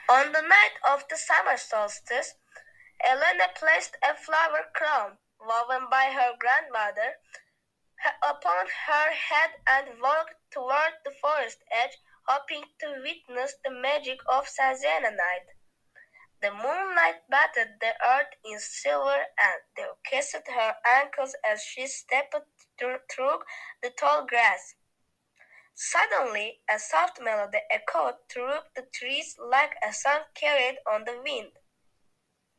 On the night of the summer solstice, Elena placed a flower crown, woven by her grandmother, upon her head and walked toward the forest edge, hoping to witness the magic of Sazena night. The moonlight bathed the earth in silver and kissed her ankles as she stepped through the tall grass. Suddenly, a soft melody echoed through the trees like a song carried on the wind.